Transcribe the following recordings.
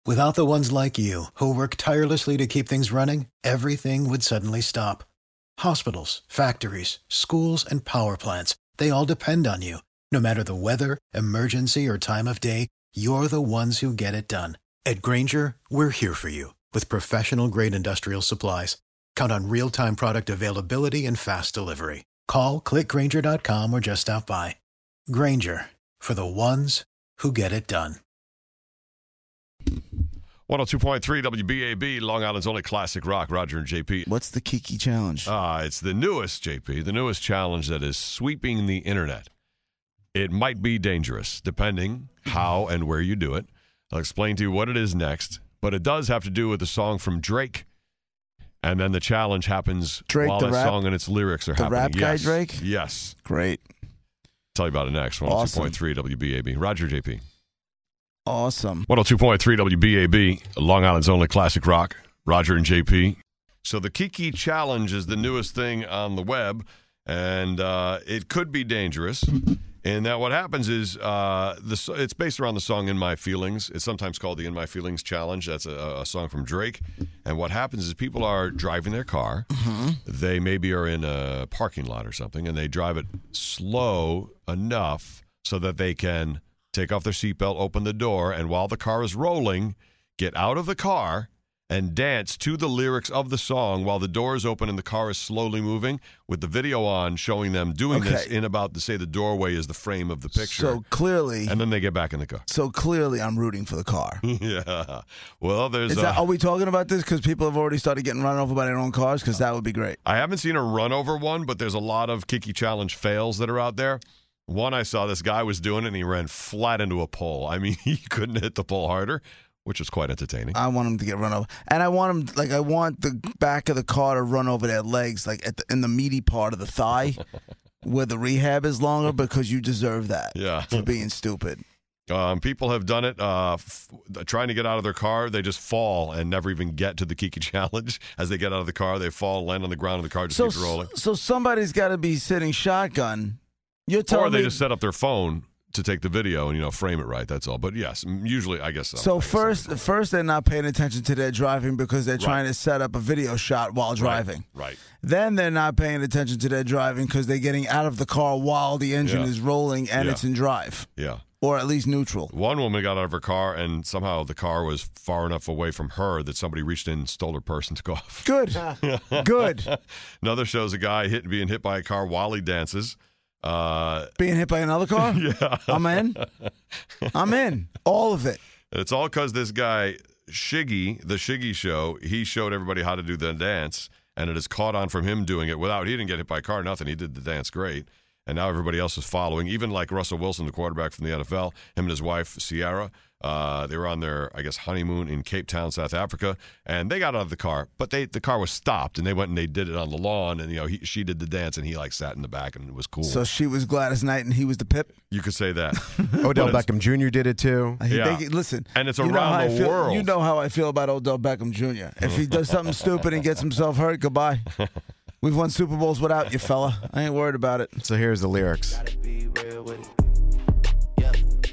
Without the ones like you, who work tirelessly to keep things running, everything would suddenly stop. Hospitals, factories, schools, and power plants, they all depend on you. No matter the weather, emergency, or time of day, you're the ones who get it done. At Grainger, we're here for you with professional-grade industrial supplies. Count on real-time product availability and fast delivery. Call, clickgrainger.com, or just stop by. Grainger, for the ones who get it done. 102.3 WBAB, Long Island's only classic rock. Roger and JP. What's the Kiki Challenge? It's the newest, JP, the newest challenge that is sweeping the internet. It might be dangerous, depending how and where you do it. I'll explain to you what it is next, but it does have to do with a song from Drake. And then the challenge happens Drake, while the that rap, song and its lyrics are the happening. rap guy, Yes. Drake? Yes. Great. Tell you about it next. 102.3 WBAB. Roger, JP. Awesome. 102.3 WBAB, Long Island's only classic rock. Roger and JP. So the Kiki Challenge is the newest thing on the web, and it could be dangerous. And that what happens is it's based around the song In My Feelings. It's sometimes called the In My Feelings Challenge. That's a song from Drake. And what happens is people are driving their car. Mm-hmm. They maybe are in a parking lot or something, and they drive it slow enough so that they can take off their seatbelt, open the door, and while the car is rolling, get out of the car and dance to the lyrics of the song while the door is open and the car is slowly moving with the video on showing them doing this in about, say, the doorway is the frame of the picture. So clearly... And then they get back in the car. So clearly I'm rooting for the car. Yeah. Well, there's... Are we talking about this because people have already started getting run over by their own cars? Because that would be great. I haven't seen a run over one, but there's a lot of Kiki Challenge fails that are out there. One I saw, this guy was doing it, and he ran flat into a pole. I mean, he couldn't hit the pole harder, which was quite entertaining. I want him to get run over. And I want him, I want the back of the car to run over their legs, in the meaty part of the thigh, where the rehab is longer, because you deserve that. Yeah. For being stupid. People have done it trying to get out of their car. They just fall and never even get to the Kiki Challenge. As they get out of the car, they fall, land on the ground, and the car just keeps rolling. So somebody's got to be sitting shotgun. You're telling me, or they just set up their phone to take the video and frame it right. That's all. But yes, usually I guess so. So first they're not paying attention to their driving because they're trying to set up a video shot while driving. Right. Then they're not paying attention to their driving because they're getting out of the car while the engine is rolling and it's in drive. Yeah. Or at least neutral. One woman got out of her car, and somehow the car was far enough away from her that somebody reached in and stole her purse and took off. Good. Good. Another shows a guy being hit by a car while he dances. Being hit by another car? Yeah. I'm in. I'm in. All of it. It's all because this guy, Shiggy, the Shiggy Show, he showed everybody how to do the dance, and it is caught on from him doing it he didn't get hit by a car, nothing. He did the dance great. And now everybody else is following, even like Russell Wilson, the quarterback from the NFL, him and his wife, Ciara. They were on their, honeymoon in Cape Town, South Africa, and they got out of the car, but the car was stopped, and they went and they did it on the lawn, and, she did the dance, and he, sat in the back, and it was cool. So she was Gladys Knight, and he was the Pip? You could say that. Odell Beckham Jr. did it, too. Listen. And it's around the world. You know how I feel about Odell Beckham Jr. If he does something stupid and gets himself hurt, goodbye. We've won Super Bowls without you, fella. I ain't worried about it. So here's the lyrics. Gotta be real with it. Yeah.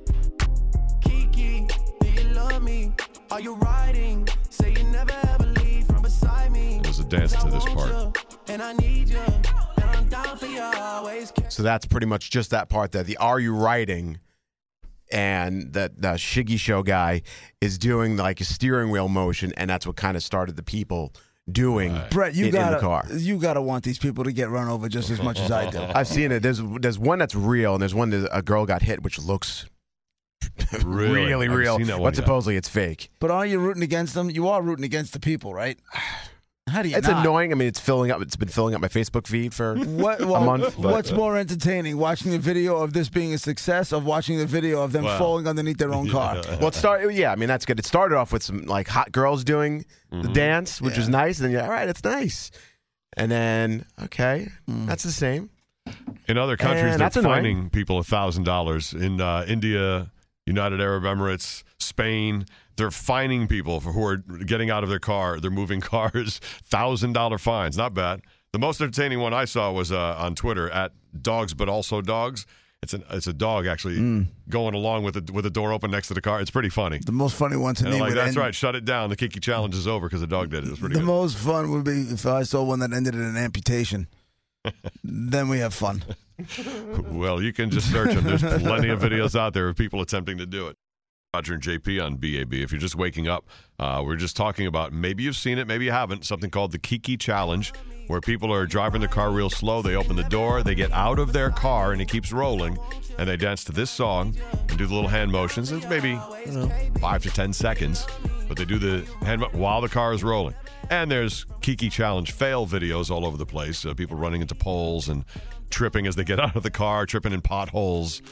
Kiki, do you love me? Are you riding? Say you never ever leave from beside me. There's a dance to this part. And I need you. And I'm down for you always. So that's pretty much just that part there. The Are You Riding? And the Shiggy Show guy is doing a steering wheel motion, and that's what kind of started the people doing Brett, in the car. You gotta want these people to get run over just as much as I do. I've seen it. There's one that's real, and there's one that a girl got hit, which looks really real. But supposedly it's fake. But are you rooting against them? You are rooting against the people, right? How do you? It's not? annoying. I mean, it's filling up. It's been filling up my Facebook feed for a month. What's more entertaining, watching the video of this being a success, or watching the video of them falling underneath their own car? Well, I mean, that's good. It started off with some hot girls doing the dance, which was nice. And then you're all right, it's nice. And then that's the same. In other countries, they're fining people $1,000. In India, United Arab Emirates, Spain, they're fining people who are getting out of their car. They're moving cars, $1,000 fines. Not bad. The most entertaining one I saw was on Twitter at Dogs But Also Dogs. It's a dog actually going along with the door open next to the car. It's pretty funny. The most funny one to And me like, would that's end, right. Shut it down. The Kiki challenge is over because the dog did it. It was pretty the good. most fun would be if I saw one that ended in an amputation. Then we have fun. Well, you can just search them. There's plenty of videos out there of people attempting to do it. Roger and JP on BAB. If you're just waking up, we're just talking about, maybe you've seen it, maybe you haven't, something called the Kiki Challenge, where people are driving their car real slow. They open the door, they get out of their car, and it keeps rolling, and they dance to this song and do the little hand motions. It's maybe 5 to 10 seconds, but they do the hand while the car is rolling. And there's Kiki Challenge fail videos all over the place. People running into poles and tripping as they get out of the car, tripping in potholes.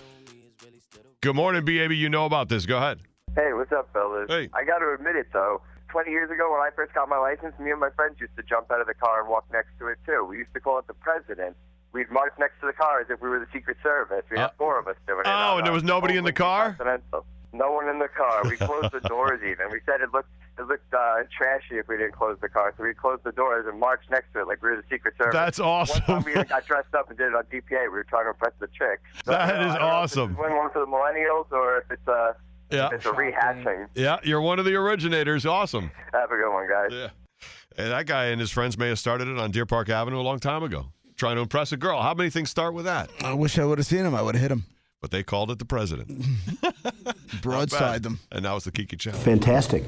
Good morning, BAB. You know about this. Go ahead. Hey, what's up, fellas? Hey. I got to admit it, though. 20 years ago, when I first got my license, me and my friends used to jump out of the car and walk next to it, too. We used to call it the president. We'd march next to the car as if we were the Secret Service. We had 4 of us doing it. Oh, and there was nobody in the car? No one in the car. We closed the doors even. We said it looked trashy if we didn't close the car, so we closed the doors and marched next to it like we were the Secret Service. That's awesome. One time we even got dressed up and did it on DPA. We were trying to impress the chicks. So, That is I don't know awesome. if this is one for the millennials or if it's a rehashing. Yeah, you're one of the originators. Awesome. Have a good one, guys. Yeah. And that guy and his friends may have started it on Deer Park Avenue a long time ago, trying to impress a girl. How many things start with that? I wish I would have seen him. I would have hit him. But they called it the president. Broadside them. And now it's the Kiki Challenge. Fantastic.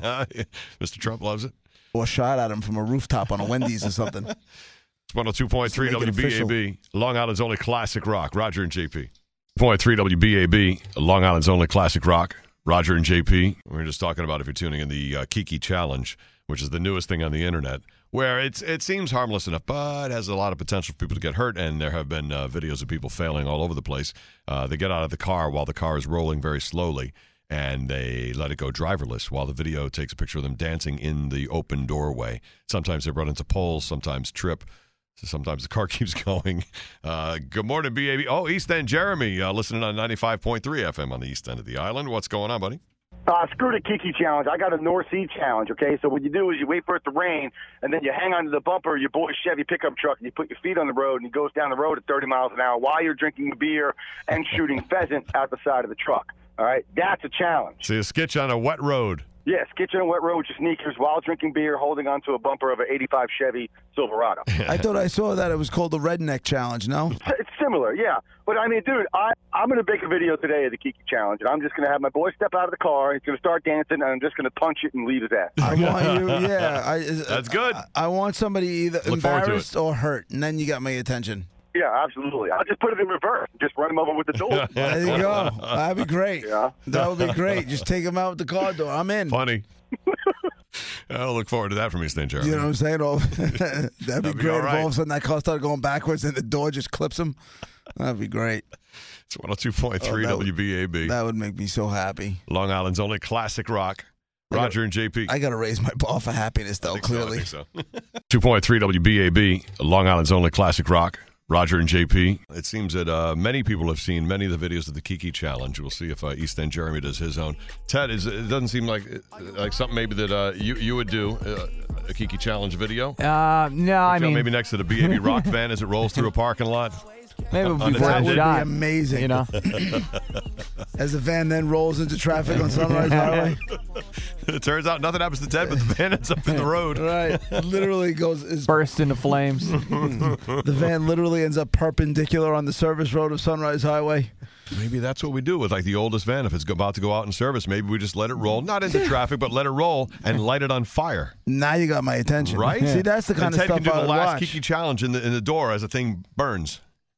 Mr. Trump loves it. Or shot at him from a rooftop on a Wendy's or something. It's 102.3 Make it official. WBAB, Long Island's only classic rock. Roger and JP. 0.3 WBAB, Long Island's only classic rock. Roger and JP. We're just talking about, if you're tuning in, the Kiki Challenge, which is the newest thing on the internet, where it seems harmless enough, but has a lot of potential for people to get hurt, and there have been videos of people failing all over the place. They get out of the car while the car is rolling very slowly, and they let it go driverless while the video takes a picture of them dancing in the open doorway. Sometimes they run into poles, sometimes trip, so sometimes the car keeps going. Good morning, BAB. Oh, East End Jeremy, listening on 95.3 FM on the east end of the island. What's going on, buddy? Screw the Kiki challenge. I got a North Sea challenge, okay? So what you do is you wait for it to rain, and then you hang onto the bumper of your boy's Chevy pickup truck, and you put your feet on the road, and he goes down the road at 30 miles an hour while you're drinking a beer and shooting pheasants out the side of the truck, all right? That's a challenge. So you sketch on a wet road. Yeah, sketching on a wet road with your sneakers while drinking beer, holding onto a bumper of an 85 Chevy Silverado. I thought I saw that it was called the Redneck Challenge, no? It's similar, yeah. But, I mean, dude, I'm going to make a video today of the Kiki Challenge, and I'm just going to have my boy step out of the car. He's going to start dancing, and I'm just going to punch it and leave his ass. I want you, yeah. That's good. I want somebody either Look forward to embarrassed or hurt, and then you got my attention. Yeah, absolutely. I'll just put it in reverse. Just run him over with the door. There you go. That'd be great. Yeah. That would be great. Just take him out with the car door. I'm in. Funny. I'll look forward to that from East End Jeremy. You know what I'm saying? That'd be be great all if right. all of a sudden that car started going backwards and the door just clips him. That'd be great. It's 102.3 that would- WBAB, That would make me so happy. Long Island's only classic rock. Roger and JP. I got to raise my bar for happiness, though, clearly. I think so. 2.3 WBAB, Long Island's only classic rock. Roger and JP. It seems that many people have seen many of the videos of the Kiki Challenge. We'll see if East End Jeremy does his own. Ted, it doesn't seem like something maybe that you would do, a Kiki Challenge video? No, I mean, maybe next to the BAB rock van as it rolls through a parking lot. maybe it would be Unattended. worth That a would be shot. amazing. You know, As the van then rolls into traffic on Sunrise Highway. It turns out nothing happens to Ted, but the van ends up in the road. Right. Literally burst into flames. the van literally ends up perpendicular on the service road of Sunrise Highway. Maybe that's what we do with like the oldest van. If it's about to go out in service, maybe we just let it roll, not into traffic, but let it roll and light it on fire. Now you got my attention. Right? See, that's the kind And of Ted stuff can do I the would last watch. Kiki Challenge in the door as the thing burns.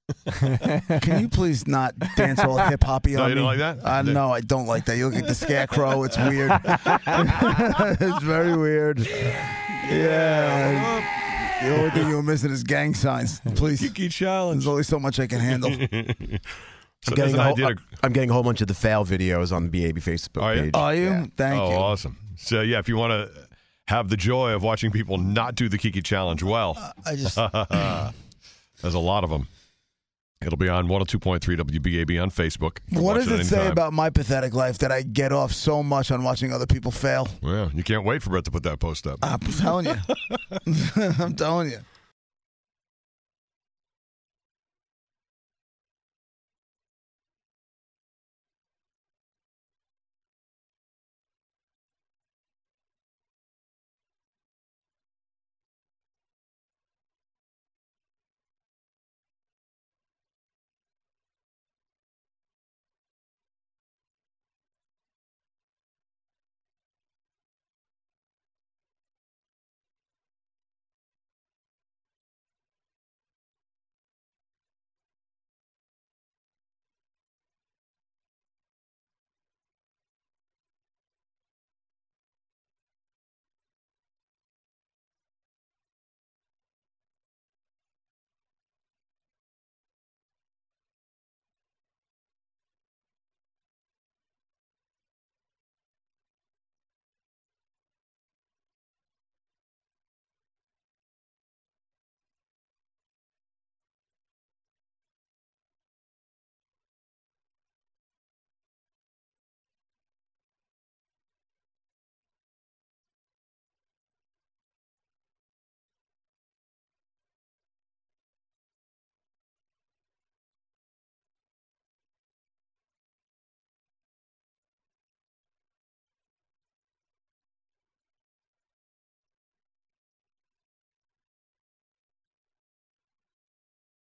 Can you please not dance all hip hoppy No, on you me? don't like that? No, I don't like that. You look like the scarecrow. It's weird. It's very weird. Yeah. The only thing you were missing is gang signs. Please. Kiki Challenge. There's only so much I can handle. So there's an idea. I'm getting a whole bunch of the fail videos on the BAB Facebook Are you? page. Are you? Yeah. Thank you. Awesome. So, yeah, if you want to have the joy of watching people not do the Kiki Challenge well, I just there's a lot of them. It'll be on 102.3 WBAB on Facebook. What Watch does it say anytime. about my pathetic life that I get off so much on watching other people fail? Well, you can't wait for Brett to put that post up. I'm telling you. I'm telling you.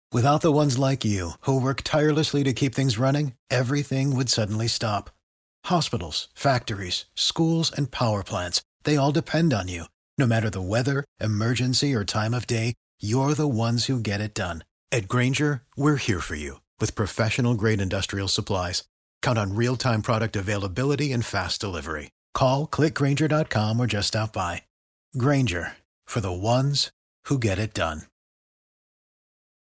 Without the ones like you, who work tirelessly to keep things running, everything would suddenly stop. Hospitals, factories, schools, and power plants, they all depend on you. No matter the weather, emergency, or time of day, you're the ones who get it done. At Grainger, we're here for you with professional-grade industrial supplies. Count on real-time product availability and fast delivery. Call, click Grainger.com, or just stop by. Grainger, for the ones who get it done.